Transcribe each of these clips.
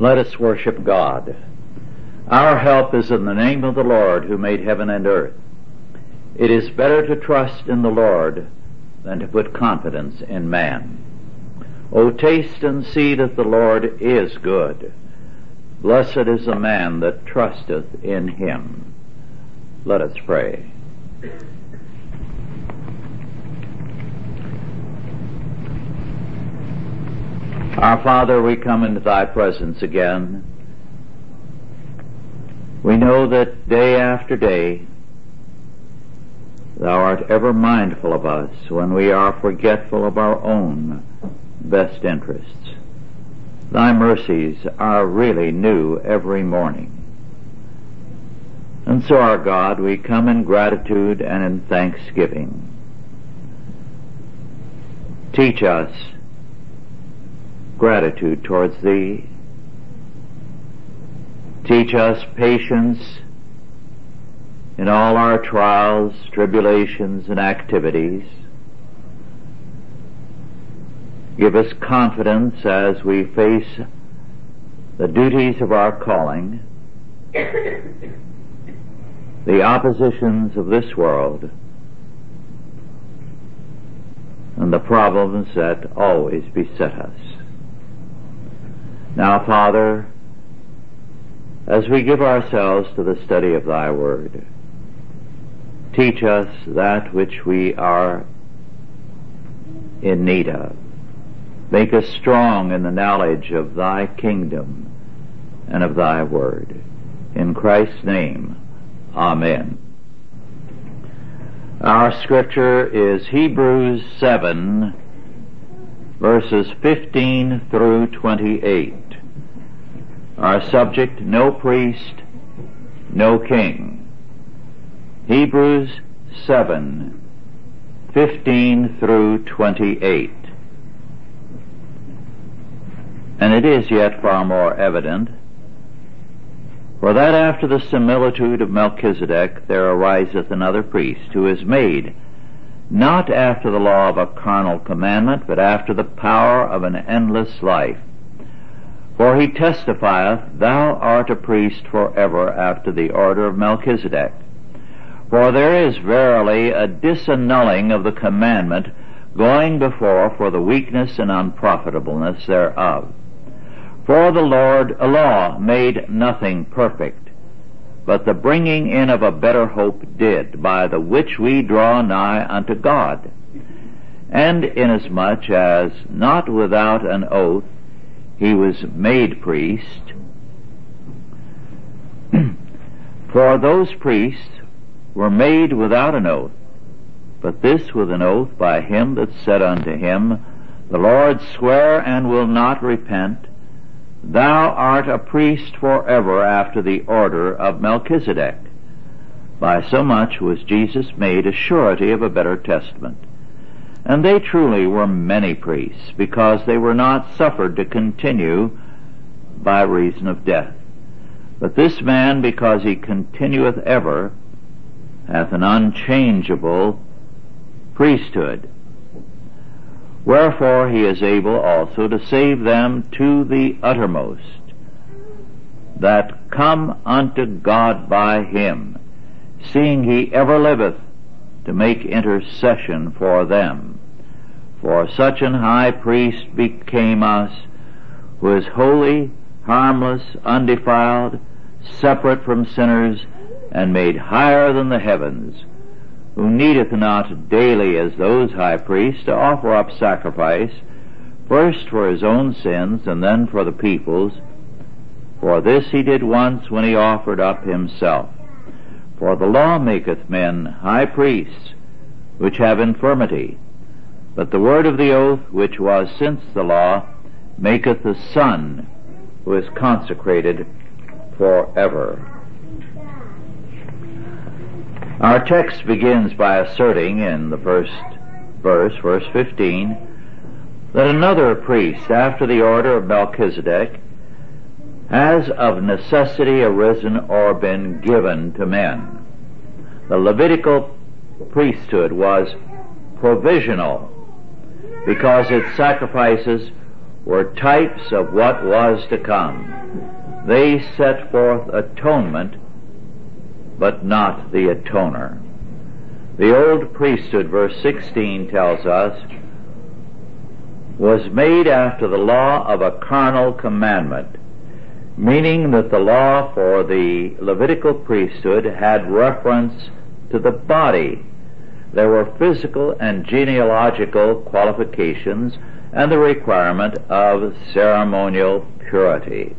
Let us worship God. Our help is in the name of the Lord who made heaven and earth. It is better to trust in the Lord than to put confidence in man. O taste and see that the Lord is good. Blessed is the man that trusteth in him. Let us pray. Our Father, we come into thy presence again. We know that day after day thou art ever mindful of us when we are forgetful of our own best interests. Thy mercies are really new every morning. And so, our God, we come in gratitude and in thanksgiving. Teach us gratitude towards thee. Teach us patience in all our trials, tribulations, and activities. Give us confidence as we face the duties of our calling, the oppositions of this world, and the problems that always beset us. Now, Father, as we give ourselves to the study of thy word, teach us that which we are in need of. Make us strong in the knowledge of thy kingdom and of thy word. In Christ's name, amen. Our scripture is Hebrews 7, verses 15 through 28. Our subject, no priest, no king. Hebrews 7, 15 through 28. And it is yet far more evident, for that after the similitude of Melchizedek there ariseth another priest, who is made not after the law of a carnal commandment, but after the power of an endless life. For he testifieth, Thou art a priest forever after the order of Melchizedek. For there is verily a disannulling of the commandment going before for the weakness and unprofitableness thereof. For the law made nothing perfect, but the bringing in of a better hope did, by the which we draw nigh unto God. And inasmuch as not without an oath he was made priest, for those priests were made without an oath, but this with an oath by him that said unto him, The Lord sware and will not repent, Thou art a priest forever after the order of Melchizedek. By so much was Jesus made a surety of a better testament. And they truly were many priests, because they were not suffered to continue by reason of death. But this man, because he continueth ever, hath an unchangeable priesthood. Wherefore he is able also to save them to the uttermost, that come unto God by him, seeing he ever liveth to make intercession for them. For such an high priest became us, who is holy, harmless, undefiled, separate from sinners, and made higher than the heavens, who needeth not daily as those high priests to offer up sacrifice, first for his own sins, and then for the people's. For this he did once when he offered up himself. For the law maketh men high priests, which have infirmity, but the word of the oath, which was since the law, maketh the Son, who is consecrated forever. Our text begins by asserting in the first verse, verse 15, that another priest after the order of Melchizedek has of necessity arisen or been given to men. The Levitical priesthood was provisional, because its sacrifices were types of what was to come. They set forth atonement, but not the atoner. The old priesthood, verse 16 tells us, was made after the law of a carnal commandment, meaning that the law for the Levitical priesthood had reference to the body. There were physical and genealogical qualifications and the requirement of ceremonial purity.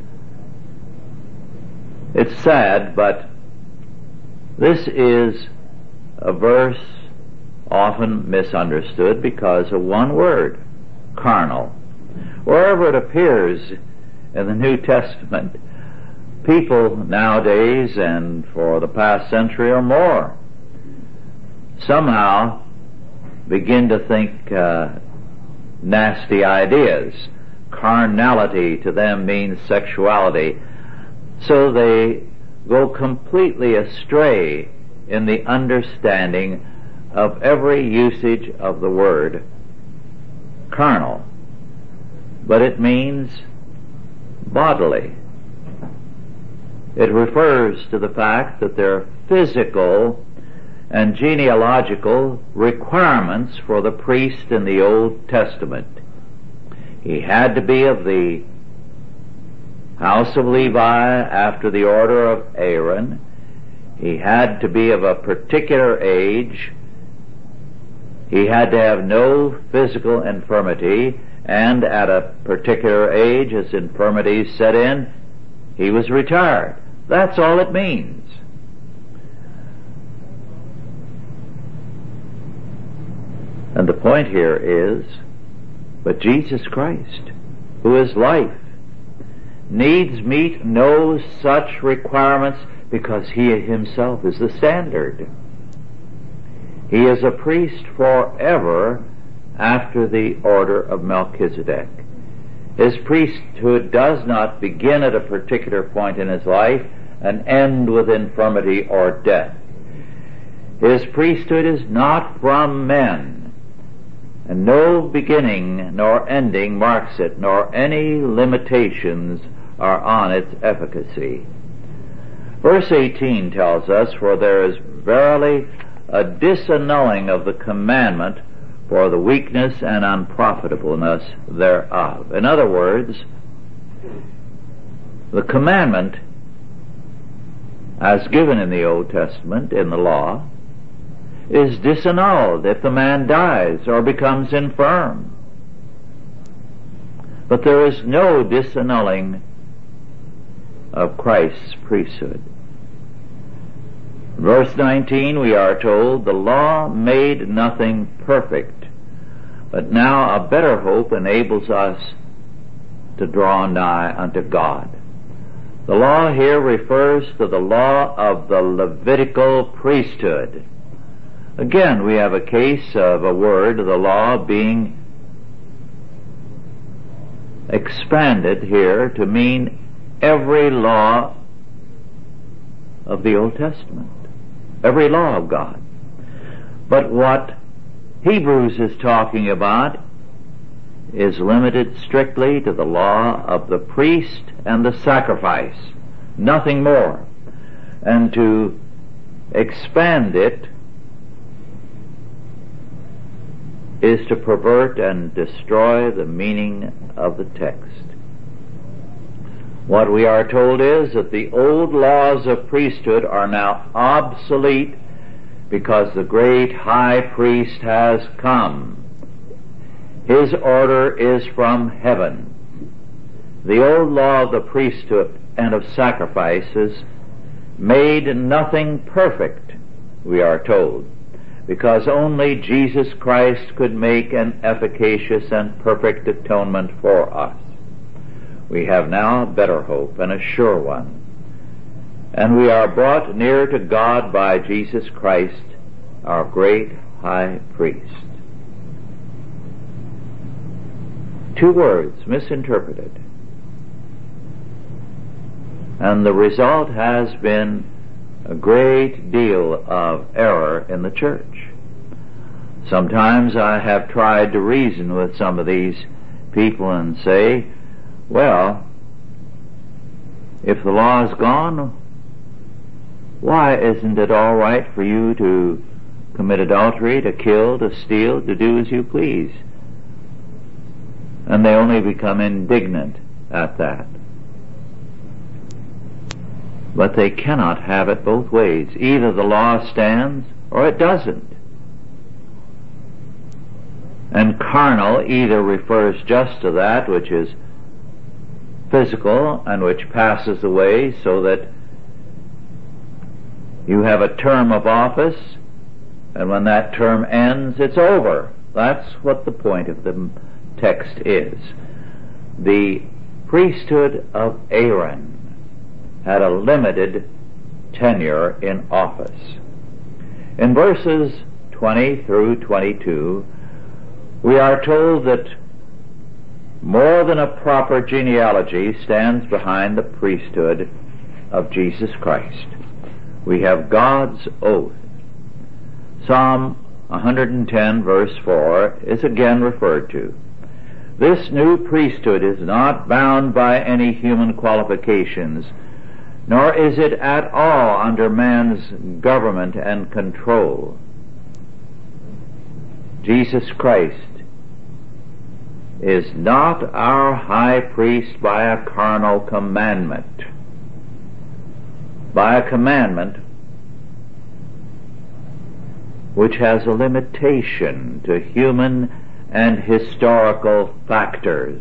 It's sad, but this is a verse often misunderstood because of one word, carnal. Wherever it appears in the New Testament, people nowadays and for the past century or more somehow begin to think nasty ideas. Carnality to them means sexuality. So they go completely astray in the understanding of every usage of the word carnal. But it means bodily. It refers to the fact that there are physical and genealogical requirements for the priest in the Old Testament. He had to be of the house of Levi after the order of Aaron. He had to be of a particular age. He had to have no physical infirmity, and at a particular age, as infirmities set in, he was retired. That's all it means. And the point here is, but Jesus Christ, who is life, needs meet no such requirements because he himself is the standard. He is a priest forever after the order of Melchizedek. His priesthood does not begin at a particular point in his life and end with infirmity or death. His priesthood is not from men, and no beginning nor ending marks it, nor any limitations are on its efficacy. Verse 18 tells us, for there is verily a disannulling of the commandment for the weakness and unprofitableness thereof. In other words, the commandment as given in the Old Testament, in the law, is disannulled if the man dies or becomes infirm. But there is no disannulling of Christ's priesthood. Verse 19 we are told, the law made nothing perfect, but now a better hope enables us to draw nigh unto God. The law here refers to the law of the Levitical priesthood. Again, we have a case of a word, the law, being expanded here to mean every law of the Old Testament, every law of God. But what Hebrews is talking about is limited strictly to the law of the priest and the sacrifice, nothing more. And to expand it is to pervert and destroy the meaning of the text. What we are told is that the old laws of priesthood are now obsolete because the great high priest has come. His order is from heaven. The old law of the priesthood and of sacrifices made nothing perfect, we are told, because only Jesus Christ could make an efficacious and perfect atonement for us. We have now a better hope and a sure one, and we are brought near to God by Jesus Christ, our great high priest. Two words misinterpreted, and the result has been a great deal of error in the church. Sometimes I have tried to reason with some of these people and say, well, if the law is gone, why isn't it all right for you to commit adultery, to kill, to steal, to do as you please? And they only become indignant at that. But they cannot have it both ways. Either the law stands or it doesn't. And carnal either refers just to that which is physical and which passes away, so that you have a term of office, and when that term ends, it's over. That's what the point of the text is. The priesthood of Aaron had a limited tenure in office. In verses 20 through 22, we are told that more than a proper genealogy stands behind the priesthood of Jesus Christ. We have God's oath. Psalm 110 verse 4 is again referred to. This new priesthood is not bound by any human qualifications, nor is it at all under man's government and control. Jesus Christ is not our high priest by a carnal commandment. By a commandment which has a limitation to human and historical factors.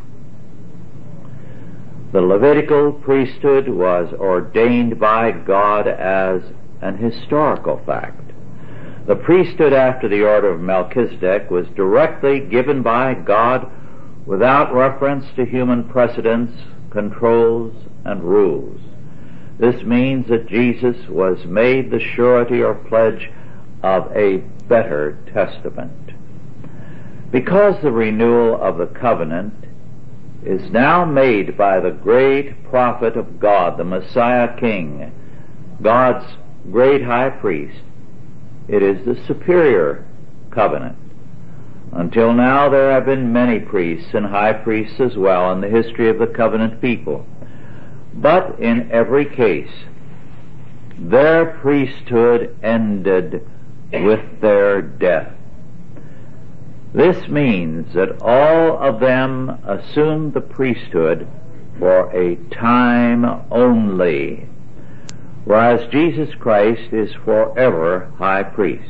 The Levitical priesthood was ordained by God as an historical fact. The priesthood after the order of Melchizedek was directly given by God without reference to human precedents, controls, and rules. This means that Jesus was made the surety or pledge of a better testament. Because the renewal of the covenant is now made by the great prophet of God, the Messiah King, God's great high priest, it is the superior covenant. Until now there have been many priests and high priests as well in the history of the covenant people. But in every case, their priesthood ended with their death. This means that all of them assumed the priesthood for a time only, whereas Jesus Christ is forever high priest.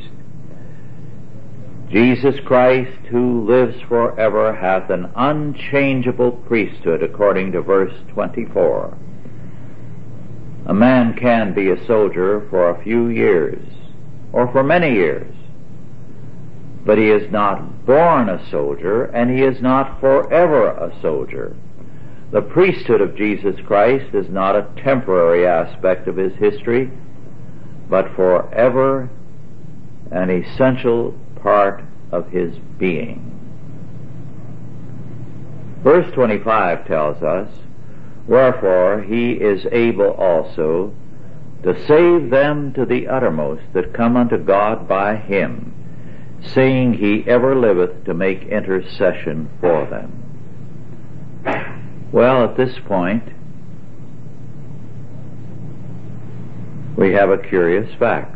Jesus Christ, who lives forever, hath an unchangeable priesthood, according to verse 24. A man can be a soldier for a few years, or for many years, but he is not born a soldier, and he is not forever a soldier. The priesthood of Jesus Christ is not a temporary aspect of his history, but forever an essential part of his being. Verse 25 tells us, wherefore he is able also to save them to the uttermost that come unto God by him, seeing he ever liveth to make intercession for them. Well, at this point, we have a curious fact.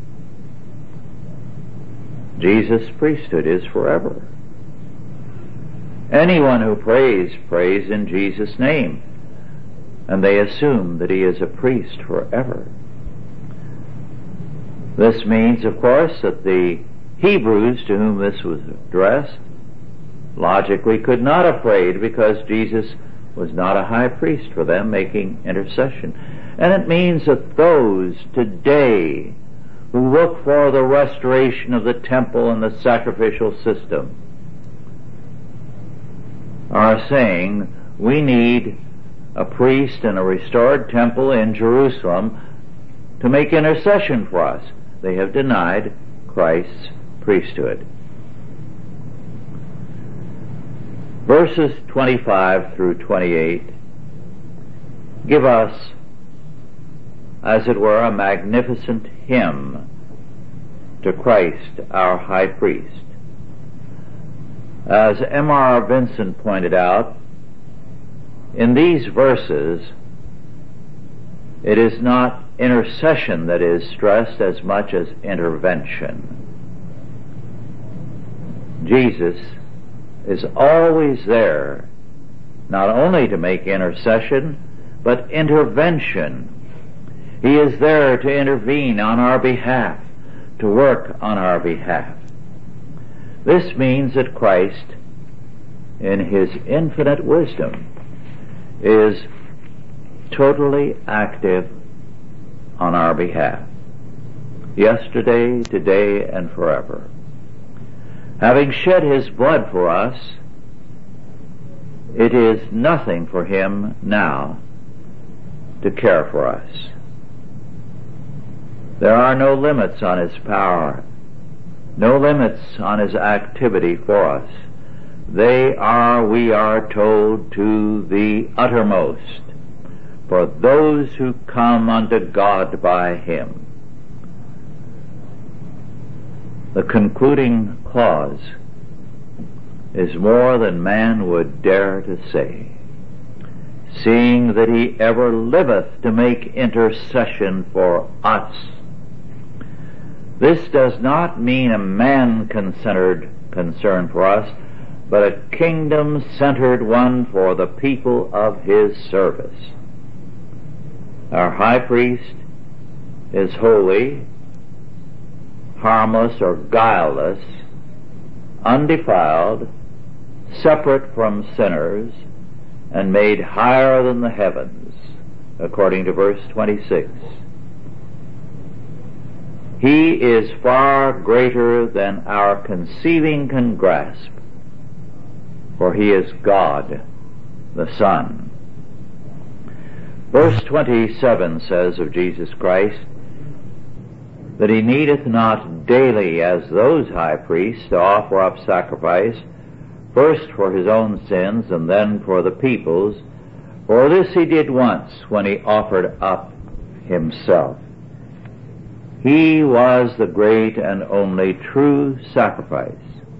Jesus' priesthood is forever. Anyone who prays, prays in Jesus' name, and they assume that he is a priest forever. This means, of course, that the Hebrews to whom this was addressed logically could not have prayed, because Jesus was not a high priest for them making intercession. And it means that those today who look for the restoration of the temple and the sacrificial system are saying, we need a priest and a restored temple in Jerusalem to make intercession for us. They have denied Christ's priesthood. Verses 25 through 28 give us, as it were, a magnificent hymn to Christ our high priest. As M.R. Vincent pointed out, in these verses, it is not intercession that is stressed as much as intervention. Jesus is always there, not only to make intercession, but intervention. He is there to intervene on our behalf, to work on our behalf. This means that Christ, in His infinite wisdom, is totally active on our behalf, yesterday, today, and forever. Having shed His blood for us, it is nothing for Him now to care for us. There are no limits on His power, no limits on His activity for us. They are, we are told, to the uttermost, for those who come unto God by Him. The concluding clause is more than man would dare to say. Seeing that He ever liveth to make intercession for us. This does not mean a man-centered concern for us, but a kingdom-centered one for the people of His service. Our high priest is holy, harmless or guileless, undefiled, separate from sinners, and made higher than the heavens, according to verse 26. He is far greater than our conceiving can grasp, for He is God, the Son. Verse 27 says of Jesus Christ that He needeth not daily as those high priests to offer up sacrifice, first for His own sins and then for the people's, for this He did once when He offered up Himself. He was the great and only true sacrifice,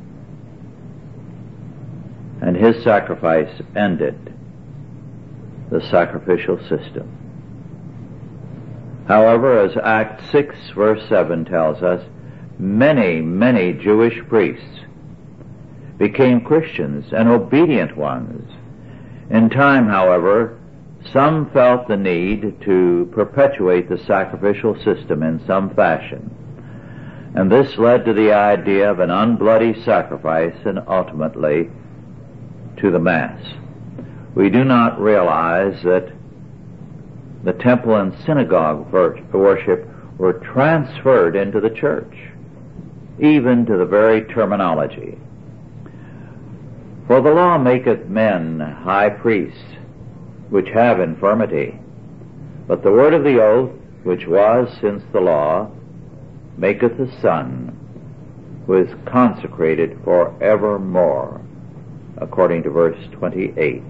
and His sacrifice ended the sacrificial system. However, as Acts 6 verse 7 tells us, many Jewish priests became Christians and obedient ones. In time, however, some felt the need to perpetuate the sacrificial system in some fashion, and this led to the idea of an unbloody sacrifice and ultimately to the Mass. We do not realize that the temple and synagogue worship were transferred into the church, even to the very terminology. For the law maketh men high priests, which have infirmity, but the word of the oath, which was since the law, maketh the Son, who is consecrated for evermore, according to verse 28.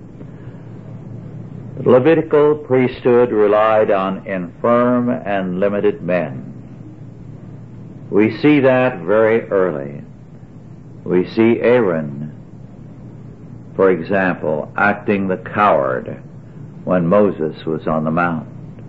The Levitical priesthood relied on infirm and limited men. We see that very early. We see Aaron, for example, acting the coward when Moses was on the mount.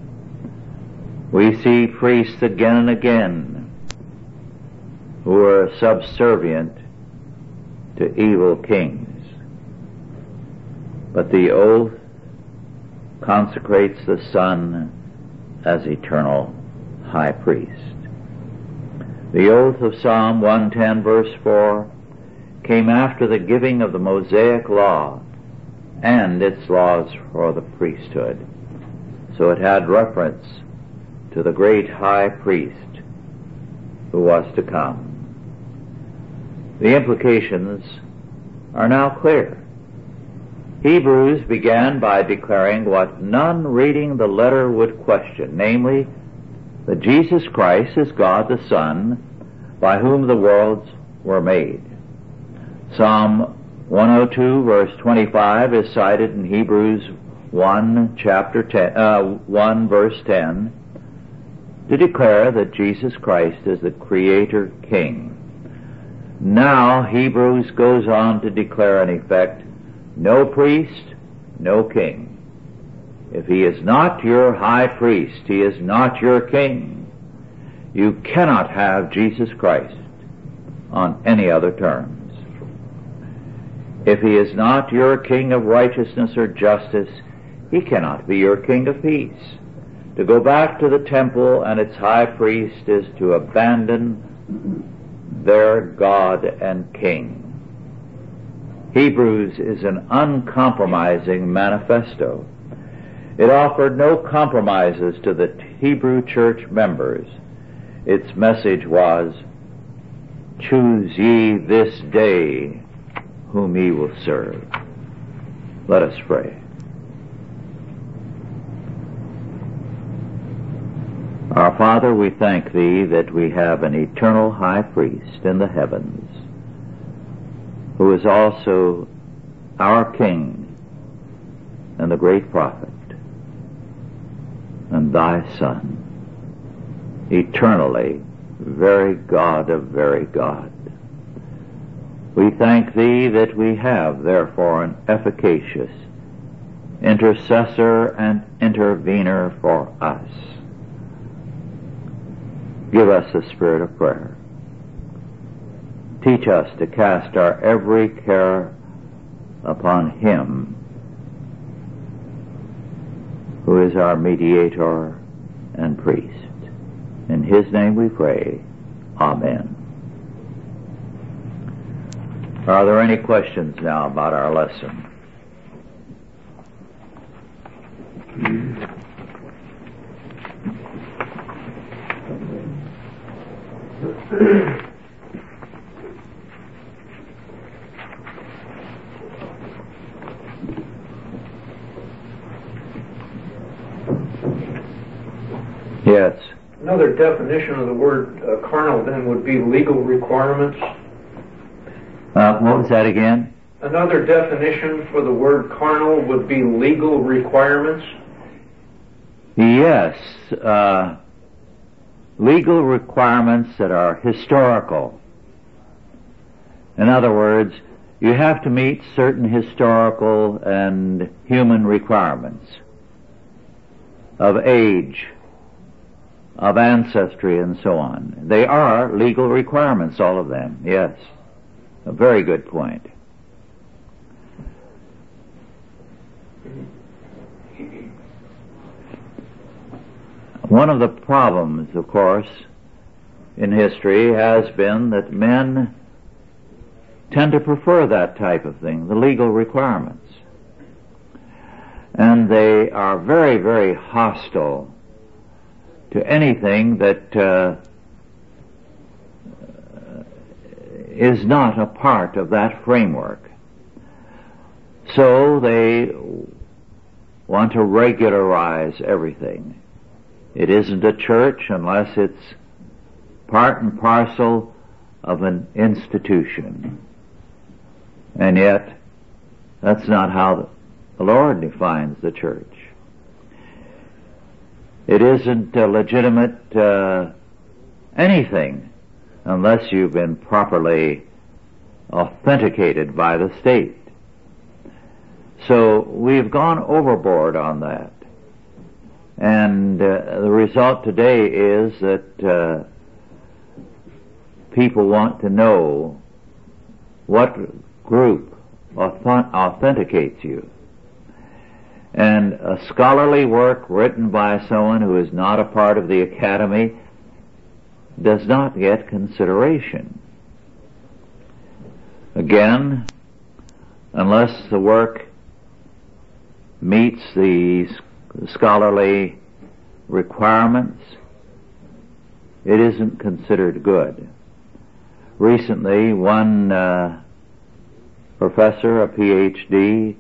We see priests again and again who were subservient to evil kings. But the oath consecrates the Son as eternal high priest. The oath of Psalm 110 verse 4 came after the giving of the Mosaic law and its laws for the priesthood. So it had reference to the great high priest who was to come. The implications are now clear. Hebrews began by declaring what none reading the letter would question, namely, that Jesus Christ is God the Son, by whom the worlds were made. Psalm 102 verse 25 is cited in Hebrews 1 verse 10 to declare that Jesus Christ is the Creator King. Now Hebrews goes on to declare in effect, no priest, no king. If he is not your high priest, he is not your king. You cannot have Jesus Christ on any other terms. If he is not your king of righteousness or justice, he cannot be your king of peace. To go back to the temple and its high priest is to abandon their God and king. Hebrews is an uncompromising manifesto. It offered no compromises to the Hebrew church members. Its message was, choose ye this day whom ye will serve. Let us pray. Our Father, we thank Thee that we have an eternal high priest in the heavens, who is also our King and the great prophet, and Thy Son, eternally very God of very God. We thank Thee that we have, therefore, an efficacious intercessor and intervener for us. Give us a spirit of prayer. Teach us to cast our every care upon Him who is our mediator and priest. In His name we pray. Amen. Are there any questions now about our lesson? Yes. Another definition of the word carnal then would be legal requirements. What was that again? Another definition for the word carnal would be legal requirements. Yes. Legal requirements that are historical. In other words, you have to meet certain historical and human requirements of age, of ancestry, and so on. They are legal requirements, all of them, yes. A very good point. One of the problems, of course, in history has been that men tend to prefer that type of thing, the legal requirements. And they are very, very hostile to anything that is not a part of that framework. So they want to regularize everything. It isn't a church unless it's part and parcel of an institution. And yet, that's not how the Lord defines the church. It isn't a legitimate anything unless you've been properly authenticated by the state. So we've gone overboard on that. And the result today is that people want to know what group authenticates you. And a scholarly work written by someone who is not a part of the academy does not get consideration. Again, unless the work meets the scholarly requirements, it isn't considered good. Recently, one professor, a PhD,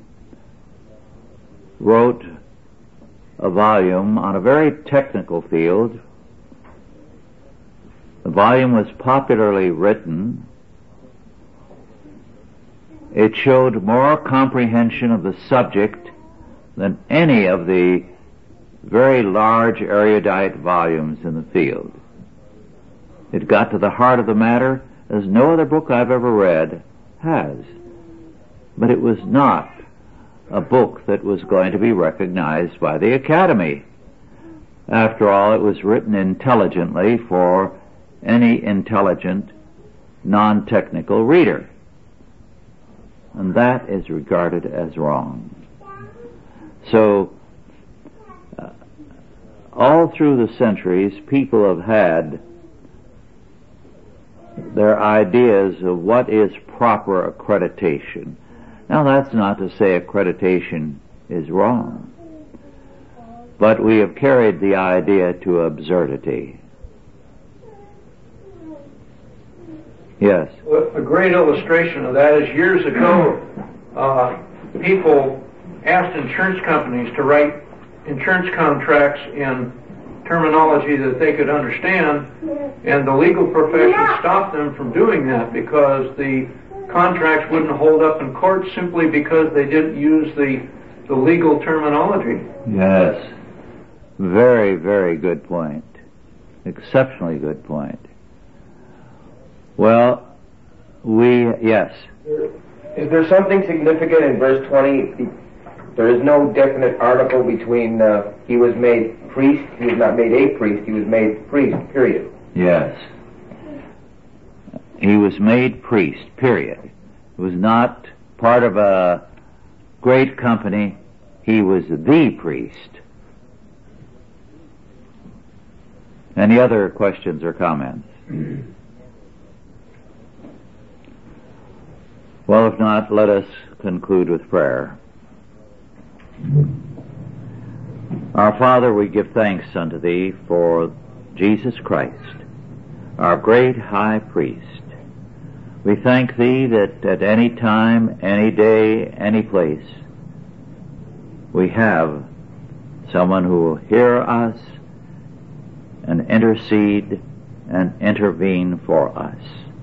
wrote a volume on a very technical field. The volume was popularly written. It showed more comprehension of the subject than any of the very large erudite volumes in the field. It got to the heart of the matter as no other book I've ever read has. But it was not a book that was going to be recognized by the Academy. After all, it was written intelligently for any intelligent, non-technical reader. And that is regarded as wrong. So, all through the centuries, people have had their ideas of what is proper accreditation. Now, that's not to say accreditation is wrong, but we have carried the idea to absurdity. Yes? Well, a great illustration of that is years ago, people asked insurance companies to write insurance contracts in terminology that they could understand, and the legal profession stopped them from doing that because the contracts wouldn't hold up in court simply because they didn't use the legal terminology. Yes. Very, very good point. Exceptionally good point. Well, yes. Is there something significant in verse 20? There is no definite article between he was made priest, he was not made a priest, he was made priest, period. Yes. He was made priest, period. He was not part of a great company. He was the priest. Any other questions or comments? Well, if not, let us conclude with prayer. Our Father, we give thanks unto Thee for Jesus Christ, our great high priest. We thank Thee that at any time, any day, any place, we have someone who will hear us and intercede and intervene for us.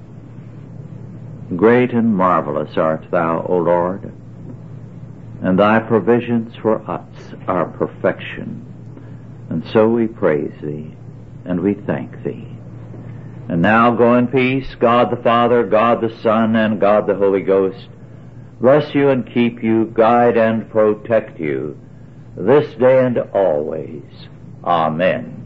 Great and marvelous art Thou, O Lord, and Thy provisions for us are perfection. And so we praise Thee, and we thank Thee. And now go in peace. God the Father, God the Son, and God the Holy Ghost bless you and keep you, guide and protect you, this day and always. Amen.